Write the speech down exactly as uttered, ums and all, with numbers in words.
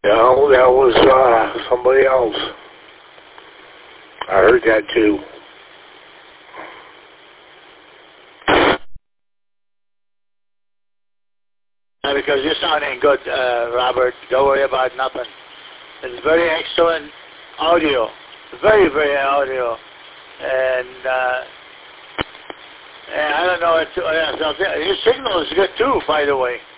No, that was uh, somebody else. I heard that too. Uh, because your sound ain't good, uh, Robert. Don't worry about nothing. It's very excellent audio. Very, very audio. And, uh, and I don't know, it's, uh, your signal is good too, by the way.